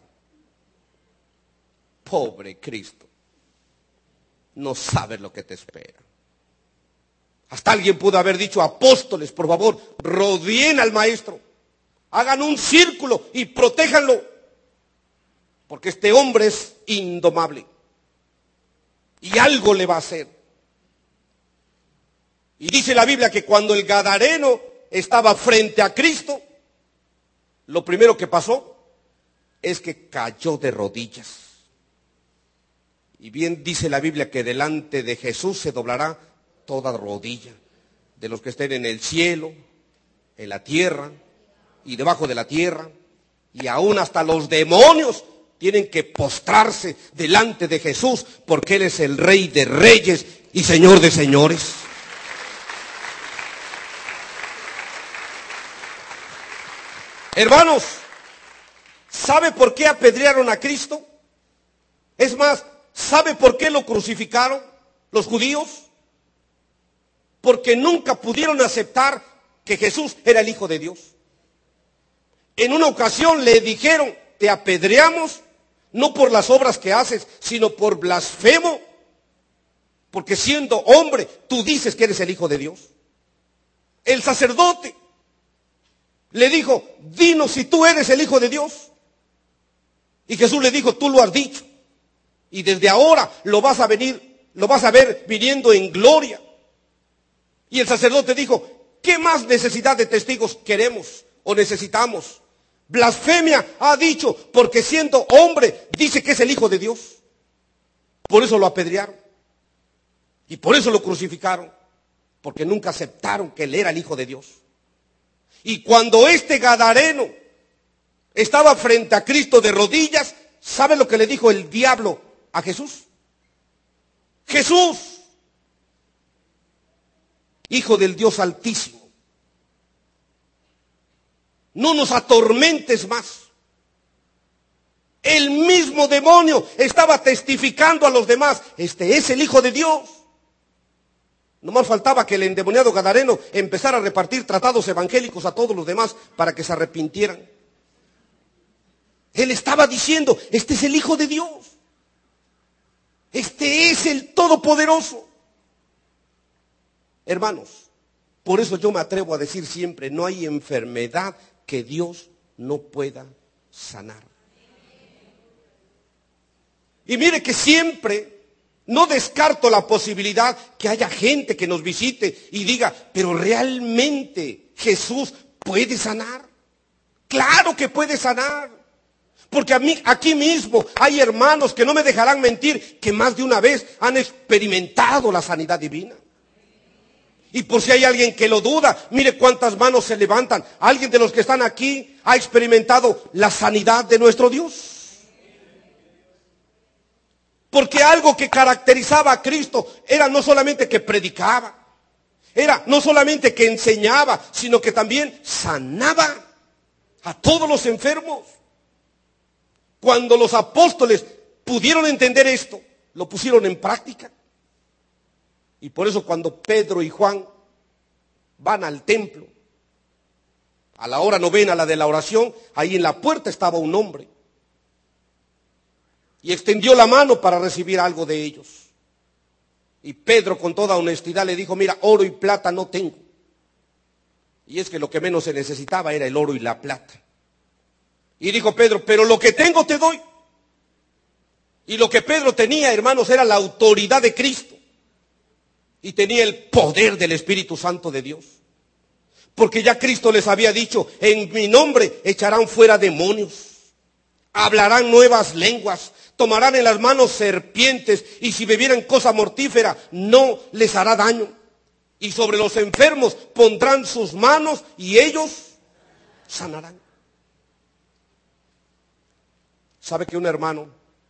Pobre Cristo, no sabes lo que te espera. Hasta alguien pudo haber dicho: apóstoles, por favor, rodeen al maestro, hagan un círculo y protéjanlo, porque este hombre es indomable y algo le va a hacer. Y dice la Biblia que cuando el gadareno estaba frente a Cristo, lo primero que pasó es que cayó de rodillas. Y bien dice la Biblia que delante de Jesús se doblará toda rodilla, de los que estén en el cielo, en la tierra y debajo de la tierra, y aún hasta los demonios tienen que postrarse delante de Jesús, porque Él es el Rey de reyes y Señor de señores. Hermanos, ¿sabe por qué apedrearon a Cristo? Es más, ¿sabe por qué lo crucificaron los judíos? Porque nunca pudieron aceptar que Jesús era el Hijo de Dios. En una ocasión le dijeron: te apedreamos no por las obras que haces, sino por blasfemo, porque siendo hombre tú dices que eres el Hijo de Dios. El sacerdote le dijo: dinos si tú eres el Hijo de Dios. Y Jesús le dijo: tú lo has dicho, y desde ahora lo vas a ver viniendo en gloria. Y el sacerdote dijo: ¿qué más necesidad de testigos queremos o necesitamos? Blasfemia ha dicho, porque siendo hombre dice que es el Hijo de Dios. Por eso lo apedrearon y por eso lo crucificaron, porque nunca aceptaron que Él era el Hijo de Dios. Y cuando este gadareno estaba frente a Cristo de rodillas, ¿sabe lo que le dijo el diablo a Jesús? Jesús, Hijo del Dios Altísimo, no nos atormentes más. El mismo demonio estaba testificando a los demás: este es el Hijo de Dios. No más faltaba que el endemoniado gadareno empezara a repartir tratados evangélicos a todos los demás para que se arrepintieran. Él estaba diciendo: este es el Hijo de Dios. Este es el Todopoderoso. Hermanos, por eso yo me atrevo a decir siempre: no hay enfermedad que Dios no pueda sanar. Y mire que siempre no descarto la posibilidad que haya gente que nos visite y diga, pero realmente Jesús puede sanar. Claro que puede sanar. Porque aquí mismo hay hermanos que no me dejarán mentir, que más de una vez han experimentado la sanidad divina. Y por si hay alguien que lo duda, mire cuántas manos se levantan. Alguien de los que están aquí ha experimentado la sanidad de nuestro Dios. Porque algo que caracterizaba a Cristo era no solamente que predicaba, era no solamente que enseñaba, sino que también sanaba a todos los enfermos. Cuando los apóstoles pudieron entender esto, lo pusieron en práctica. Y por eso cuando Pedro y Juan van al templo, a la hora novena, la de la oración, ahí en la puerta estaba un hombre. Y extendió la mano para recibir algo de ellos. Y Pedro con toda honestidad le dijo, mira, oro y plata no tengo. Y es que lo que menos se necesitaba era el oro y la plata. Y dijo Pedro, pero lo que tengo te doy. Y lo que Pedro tenía, hermanos, era la autoridad de Cristo. Y tenía el poder del Espíritu Santo de Dios. Porque ya Cristo les había dicho, en mi nombre echarán fuera demonios. Hablarán nuevas lenguas, tomarán en las manos serpientes y si bebieran cosa mortífera no les hará daño. Y sobre los enfermos pondrán sus manos y ellos sanarán. ¿Sabe que un hermano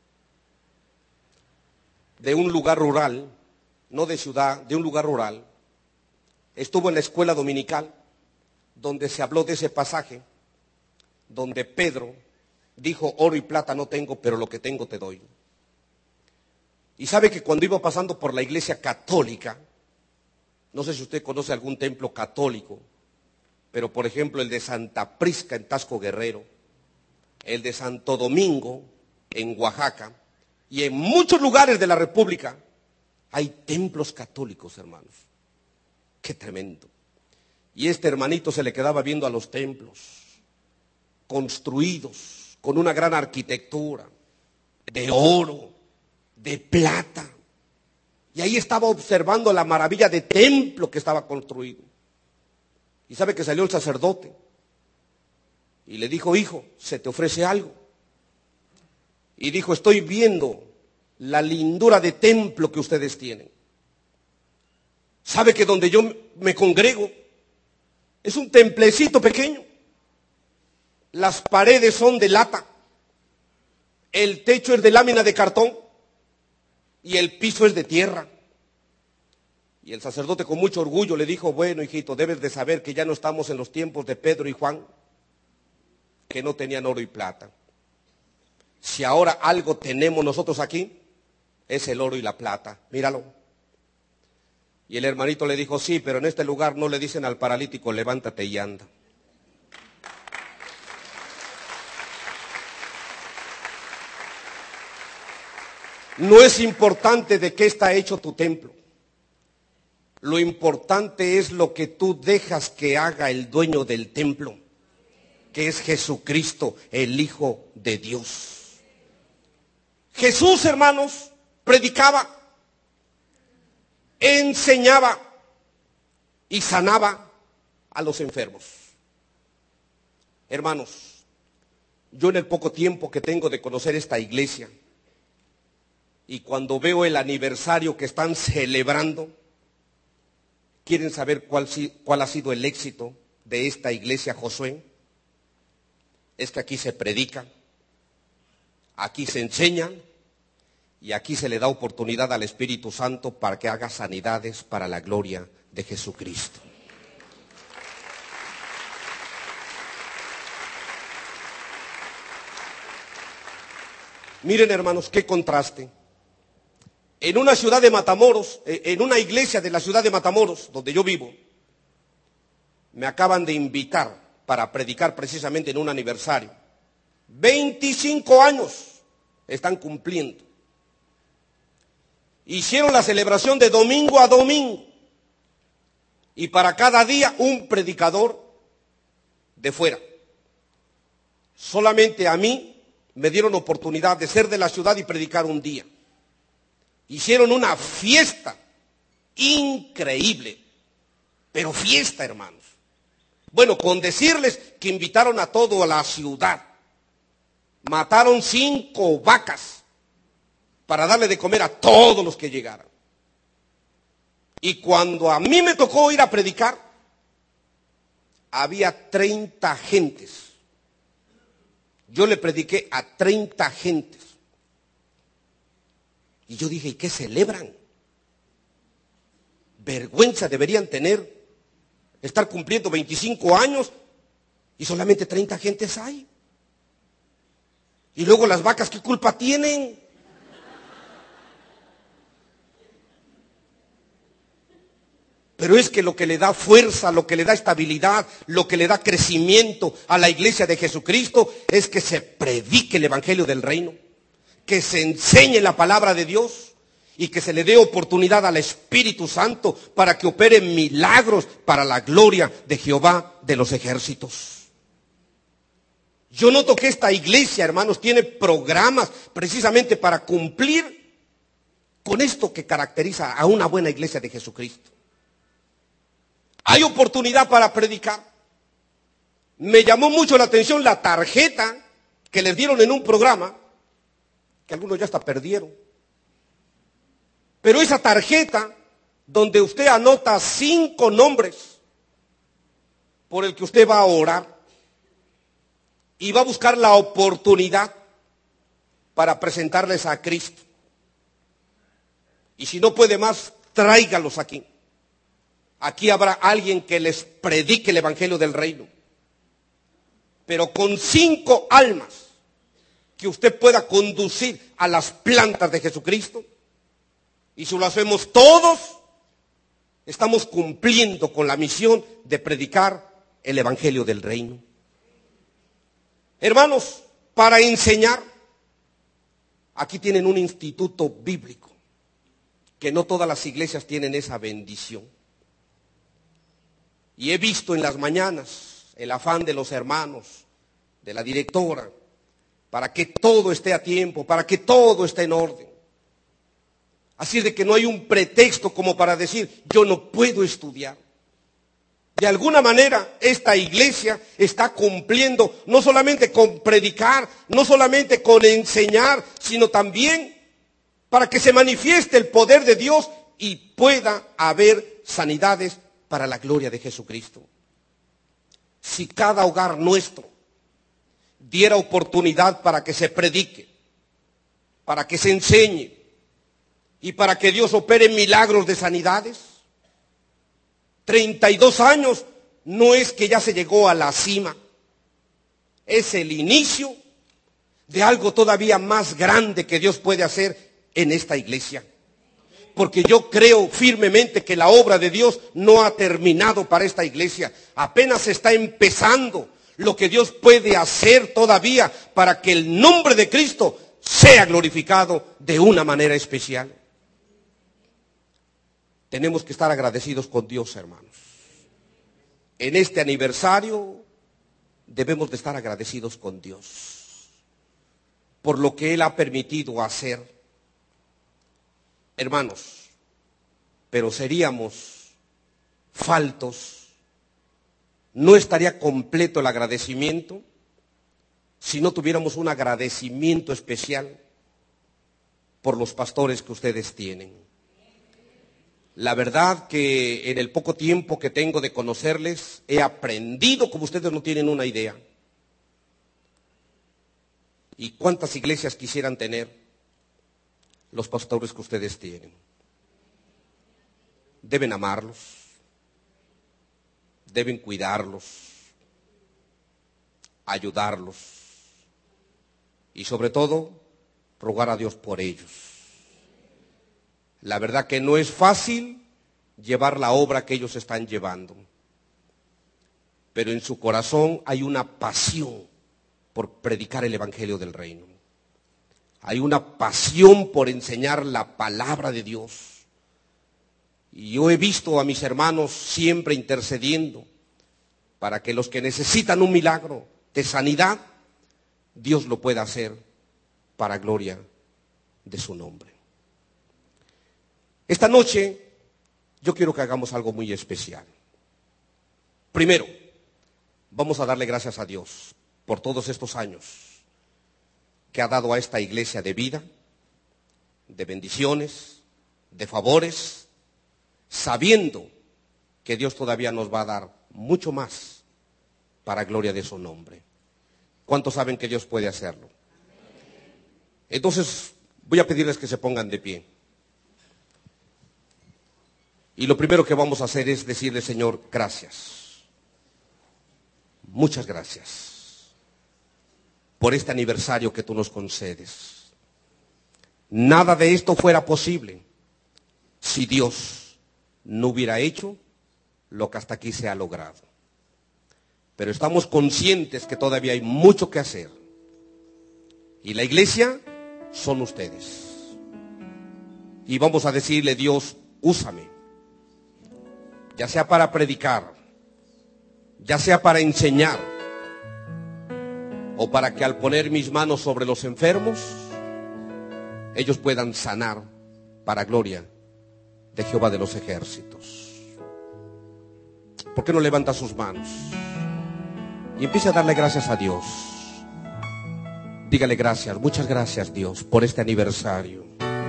de un lugar rural, no de ciudad, de un lugar rural, estuvo en la escuela dominical donde se habló de ese pasaje, donde Pedro dijo, oro y plata no tengo, pero lo que tengo te doy. Y sabe que cuando iba pasando por la iglesia católica, no sé si usted conoce algún templo católico, pero por ejemplo el de Santa Prisca en Tasco Guerrero, el de Santo Domingo en Oaxaca, y en muchos lugares de la República hay templos católicos, hermanos. Qué tremendo. Y este hermanito se le quedaba viendo a los templos, construidos con una gran arquitectura, de oro, de plata. Y ahí estaba observando la maravilla de templo que estaba construido. Y sabe que salió el sacerdote y le dijo, hijo, ¿se te ofrece algo? Y dijo, estoy viendo la lindura de templo que ustedes tienen. ¿Sabe que donde yo me congrego es un templecito pequeño? Las paredes son de lata, el techo es de lámina de cartón y el piso es de tierra. Y el sacerdote con mucho orgullo le dijo, bueno, hijito, debes de saber que ya no estamos en los tiempos de Pedro y Juan, que no tenían oro y plata. Si ahora algo tenemos nosotros aquí, es el oro y la plata, míralo. Y el hermanito le dijo, sí, pero en este lugar no le dicen al paralítico, levántate y anda. No es importante de qué está hecho tu templo. Lo importante es lo que tú dejas que haga el dueño del templo, que es Jesucristo, el Hijo de Dios. Jesús, hermanos, predicaba, enseñaba y sanaba a los enfermos. Hermanos, yo en el poco tiempo que tengo de conocer esta iglesia, y cuando veo el aniversario que están celebrando, ¿quieren saber cuál ha sido el éxito de esta iglesia Josué? Es que aquí se predica, aquí se enseña y aquí se le da oportunidad al Espíritu Santo para que haga sanidades para la gloria de Jesucristo. Miren, hermanos, qué contraste. En una ciudad de Matamoros, en una iglesia de la ciudad de Matamoros, donde yo vivo, me acaban de invitar para predicar precisamente en un aniversario. 25 años están cumpliendo. Hicieron la celebración de domingo a domingo. Y para cada día un predicador de fuera. Solamente a mí me dieron oportunidad de ser de la ciudad y predicar un día. Hicieron una fiesta increíble, pero fiesta, hermanos. Bueno, con decirles que invitaron a toda la ciudad. Mataron 5 vacas para darle de comer a todos los que llegaran. Y cuando a mí me tocó ir a predicar, había 30 gentes. Yo le prediqué a 30 gentes. Y yo dije, ¿y qué celebran? Vergüenza deberían tener, estar cumpliendo 25 años y solamente 30 gentes hay. Y luego las vacas, ¿qué culpa tienen? Pero es que lo que le da fuerza, lo que le da estabilidad, lo que le da crecimiento a la iglesia de Jesucristo es que se predique el evangelio del reino, que se enseñe la palabra de Dios y que se le dé oportunidad al Espíritu Santo para que opere milagros para la gloria de Jehová de los ejércitos. Yo noto que esta iglesia, hermanos, tiene programas precisamente para cumplir con esto que caracteriza a una buena iglesia de Jesucristo. Hay oportunidad para predicar. Me llamó mucho la atención la tarjeta que les dieron en un programa, que algunos ya hasta perdieron. Pero esa tarjeta, donde usted anota 5 nombres por el que usted va a orar, y va a buscar la oportunidad para presentarles a Cristo. Y si no puede más, tráigalos aquí. Aquí habrá alguien que les predique el evangelio del reino. Pero con 5 almas que usted pueda conducir a las plantas de Jesucristo. Y si lo hacemos todos, estamos cumpliendo con la misión de predicar el evangelio del reino. Hermanos, para enseñar, aquí tienen un instituto bíblico, que no todas las iglesias tienen esa bendición. Y he visto en las mañanas el afán de los hermanos, de la directora, para que todo esté a tiempo, para que todo esté en orden. Así es de que no hay un pretexto como para decir, yo no puedo estudiar. De alguna manera, esta iglesia está cumpliendo no solamente con predicar, no solamente con enseñar, sino también para que se manifieste el poder de Dios y pueda haber sanidades para la gloria de Jesucristo. Si cada hogar nuestro diera oportunidad para que se predique, para que se enseñe y para que Dios opere milagros de sanidades, 32 años no es que ya se llegó a la cima, es el inicio de algo todavía más grande que Dios puede hacer en esta iglesia. Porque yo creo firmemente que la obra de Dios no ha terminado para esta iglesia, apenas está empezando lo que Dios puede hacer todavía para que el nombre de Cristo sea glorificado de una manera especial. Tenemos que estar agradecidos con Dios, hermanos. En este aniversario debemos de estar agradecidos con Dios por lo que Él ha permitido hacer. Hermanos, pero seríamos faltos, no estaría completo el agradecimiento si no tuviéramos un agradecimiento especial por los pastores que ustedes tienen. La verdad que en el poco tiempo que tengo de conocerles, he aprendido como ustedes no tienen una idea. ¿Y cuántas iglesias quisieran tener los pastores que ustedes tienen? Deben amarlos, deben cuidarlos, ayudarlos y sobre todo rogar a Dios por ellos. La verdad que no es fácil llevar la obra que ellos están llevando, pero en su corazón hay una pasión por predicar el evangelio del reino. Hay una pasión por enseñar la palabra de Dios. Y yo he visto a mis hermanos siempre intercediendo para que los que necesitan un milagro de sanidad Dios lo pueda hacer para gloria de su nombre. Esta noche yo quiero que hagamos algo muy especial. Primero, vamos a darle gracias a Dios por todos estos años que ha dado a esta iglesia de vida, de bendiciones, de favores, sabiendo que Dios todavía nos va a dar mucho más para gloria de su nombre. ¿Cuántos saben que Dios puede hacerlo? Entonces voy a pedirles que se pongan de pie. Y lo primero que vamos a hacer es decirle, Señor, gracias. Muchas gracias por este aniversario que tú nos concedes. Nada de esto fuera posible si Dios no hubiera hecho lo que hasta aquí se ha logrado. Pero estamos conscientes que todavía hay mucho que hacer. Y la iglesia son ustedes. Y vamos a decirle, Dios, úsame. Ya sea para predicar, ya sea para enseñar, o para que al poner mis manos sobre los enfermos, ellos puedan sanar para gloria de Jehová de los ejércitos. ¿Por qué no levanta sus manos y empiece a darle gracias a Dios? Dígale gracias, muchas gracias Dios por este aniversario.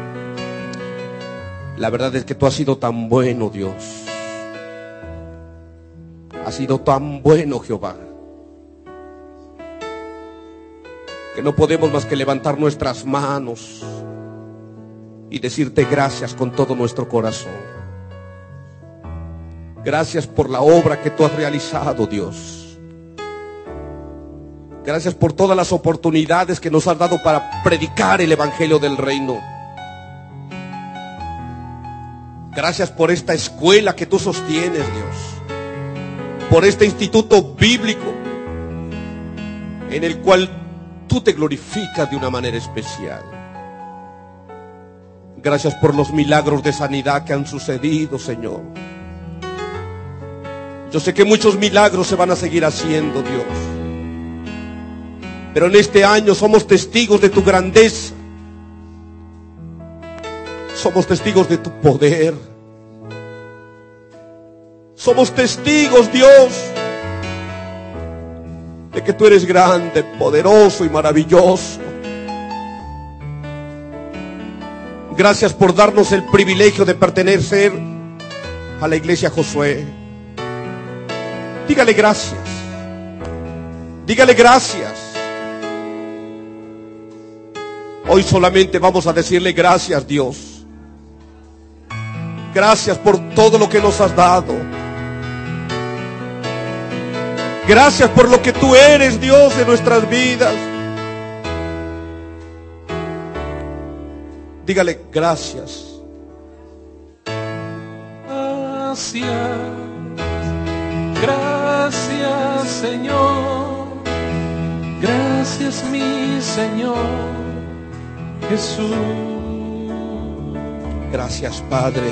La verdad es que tú has sido tan bueno, Dios. Has sido tan bueno, Jehová, que no podemos más que levantar nuestras manos y decirte gracias con todo nuestro corazón. Gracias por la obra que tú has realizado, Dios. Gracias por todas las oportunidades que nos has dado para predicar el evangelio del reino. Gracias por esta escuela que tú sostienes, Dios. Por este instituto bíblico en el cual tú te glorificas de una manera especial. Gracias por los milagros de sanidad que han sucedido, Señor. Yo sé que muchos milagros se van a seguir haciendo, Dios. Pero en este año somos testigos de tu grandeza. Somos testigos de tu poder. Somos testigos, Dios, de que tú eres grande, poderoso y maravilloso. Gracias por darnos el privilegio de pertenecer a la iglesia Josué. Dígale gracias. Dígale gracias. Hoy solamente vamos a decirle gracias, Dios. Gracias por todo lo que nos has dado. Gracias por lo que tú eres, Dios, de nuestras vidas. Dígale gracias. Gracias, gracias, Señor. Gracias, mi Señor Jesús. Gracias, Padre.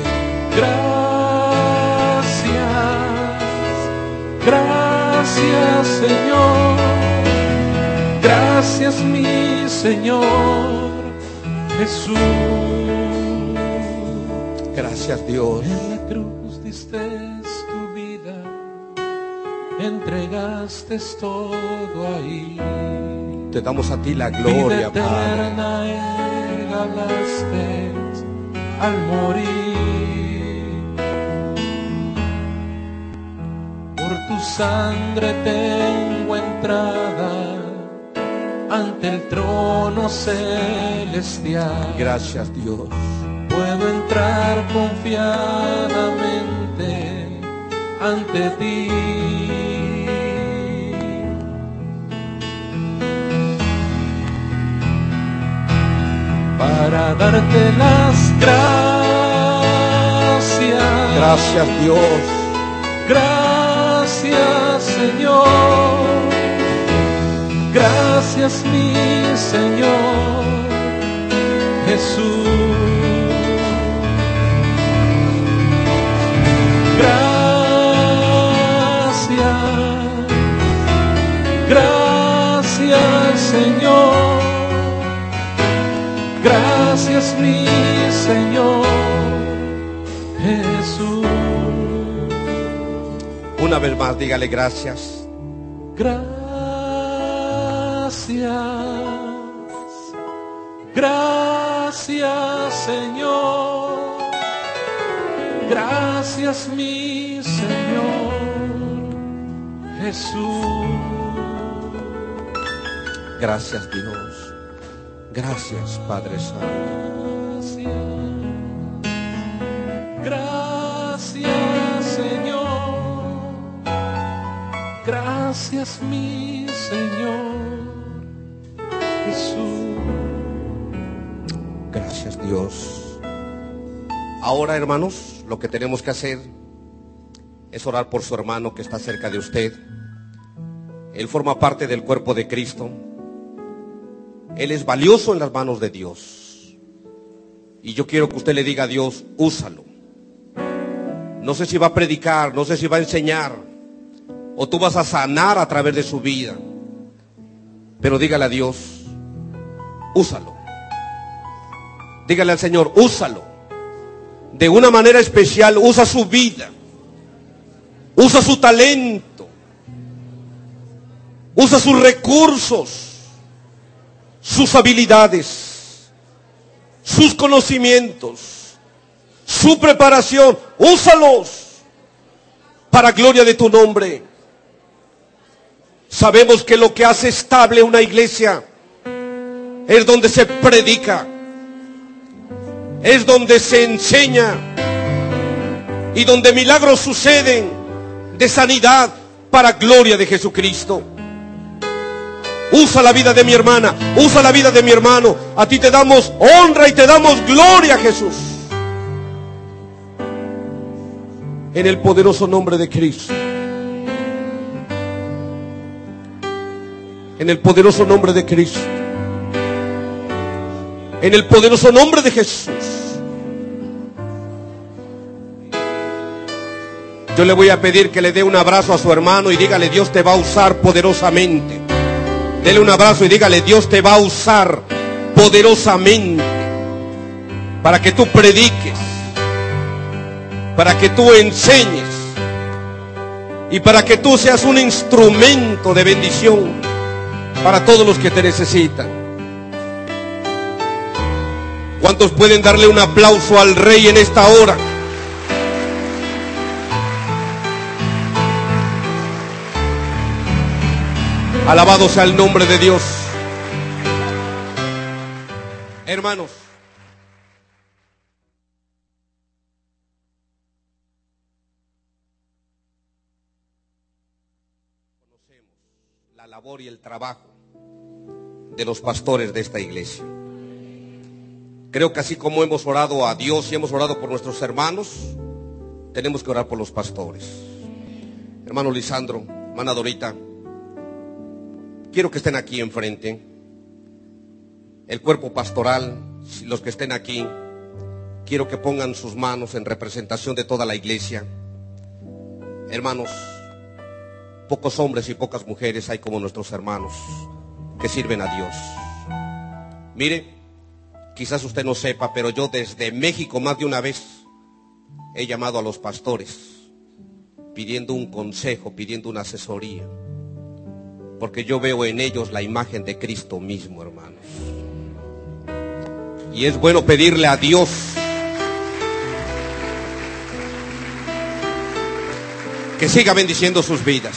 Gracias, Señor. Gracias, mi Señor Jesús. Gracias, Dios. En la cruz diste tu vida, entregaste todo ahí. Te damos a ti la gloria, vida eterna regalaste al morir. Por tu sangre tengo entrada ante el trono celestial. Gracias, Dios. Puedo entrar confiadamente ante ti. Para darte las gracias. Gracias, Dios. Gracias, Señor. Gracias, mi Señor Jesús. Gracias, gracias, Señor. Gracias mi Señor Jesús. Una vez más, dígale gracias. Gracias, gracias Señor. Gracias mi Señor Jesús. Gracias Dios. Gracias Padre Santo. Gracias Señor. Gracias mi Señor Jesús. Gracias Dios. Ahora, hermanos, lo que tenemos que hacer es orar por su hermano que está cerca de usted. Él forma parte del cuerpo de Cristo. Él es valioso en las manos de Dios. Y yo quiero que usted le diga a Dios, úsalo. No sé si va a predicar, no sé si va a enseñar, o tú vas a sanar a través de su vida. Pero dígale a Dios, úsalo. Dígale al Señor, úsalo. De una manera especial, usa su vida. Usa su talento. Usa sus recursos. Sus habilidades. Sus conocimientos. Su preparación. Úsalos para gloria de tu nombre. Sabemos que lo que hace estable una iglesia es donde se predica, es donde se enseña y donde milagros suceden de sanidad para gloria de Jesucristo. Usa la vida de mi hermana, usa la vida de mi hermano. A ti te damos honra y te damos gloria, Jesús. En el poderoso nombre de Cristo. En el poderoso nombre de Cristo. En el poderoso nombre de Jesús. Yo le voy a pedir que le dé un abrazo a su hermano y dígale, Dios te va a usar poderosamente. Dele un abrazo y dígale, Dios te va a usar poderosamente para que tú prediques, para que tú enseñes y para que tú seas un instrumento de bendición para todos los que te necesitan. ¿Cuántos pueden darle un aplauso al Rey en esta hora? Alabado sea el nombre de Dios. Hermanos, conocemos la labor y el trabajo de los pastores de esta iglesia. Creo que así como hemos orado a Dios y hemos orado por nuestros hermanos, tenemos que orar por los pastores. Hermano Lisandro, hermana Dorita, quiero que estén aquí enfrente. El cuerpo pastoral, los que estén aquí, quiero que pongan sus manos en representación de toda la iglesia. Hermanos, pocos hombres y pocas mujeres hay como nuestros hermanos que sirven a Dios. Mire, quizás usted no sepa, pero yo desde México más de una vez he llamado a los pastores pidiendo un consejo, pidiendo una asesoría, porque yo veo en ellos la imagen de Cristo mismo, hermanos. Y es bueno pedirle a Dios que siga bendiciendo sus vidas.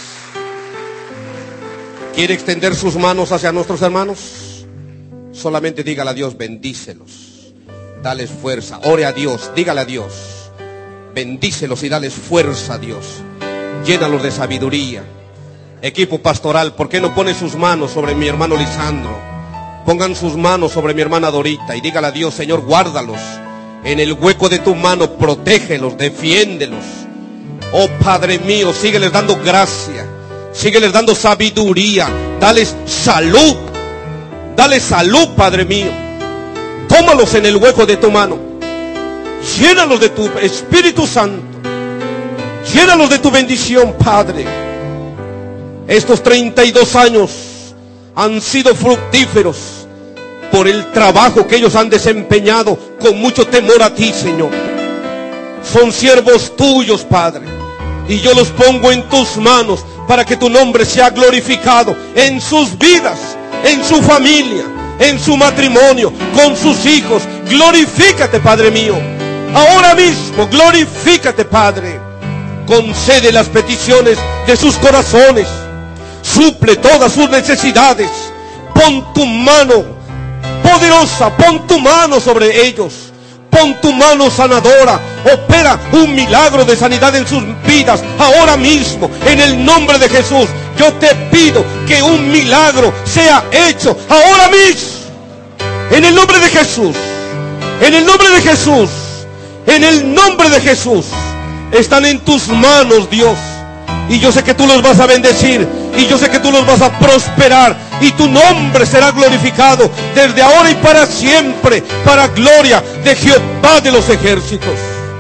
¿Quiere extender sus manos hacia nuestros hermanos? Solamente dígale a Dios, bendícelos, dales fuerza. Ore a Dios, dígale a Dios, bendícelos y dales fuerza a Dios. Llénalos de sabiduría. Equipo pastoral, ¿por qué no pone sus manos sobre mi hermano Lisandro? Pongan sus manos sobre mi hermana Dorita y dígale a Dios, Señor, guárdalos en el hueco de tu mano, protégelos, defiéndelos. Oh Padre mío, sígueles dando gracia, sígueles dando sabiduría, dales salud, Padre mío. Tómalos en el hueco de tu mano, llénalos de tu Espíritu Santo, llénalos de tu bendición, Padre. Estos 32 años han sido fructíferos por el trabajo que ellos han desempeñado con mucho temor a ti, Señor. Son siervos tuyos, Padre, y yo los pongo en tus manos para que tu nombre sea glorificado en sus vidas, en su familia, en su matrimonio, con sus hijos. Glorifícate, Padre mío. Ahora mismo, glorifícate, Padre. Concede las peticiones de sus corazones. Suple todas sus necesidades. Pon tu mano poderosa, pon tu mano sobre ellos. Pon tu mano sanadora. Opera un milagro de sanidad en sus vidas. Ahora mismo, en el nombre de Jesús, yo te pido que un milagro sea hecho. Ahora mismo, en el nombre de Jesús. En el nombre de Jesús. En el nombre de Jesús. Están en tus manos, Dios. Y yo sé que tú los vas a bendecir. Y yo sé que tú los vas a prosperar. Y tu nombre será glorificado desde ahora y para siempre, para gloria de Jehová de los ejércitos.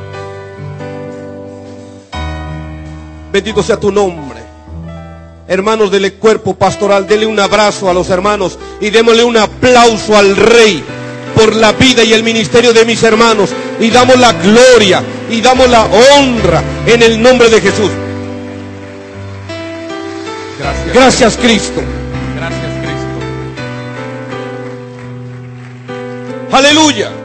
Bendito sea tu nombre. Hermanos, dele cuerpo pastoral, dele un abrazo a los hermanos y démosle un aplauso al Rey por la vida y el ministerio de mis hermanos. Y damos la gloria y damos la honra en el nombre de Jesús. Gracias, Cristo. Gracias, Cristo. Aleluya.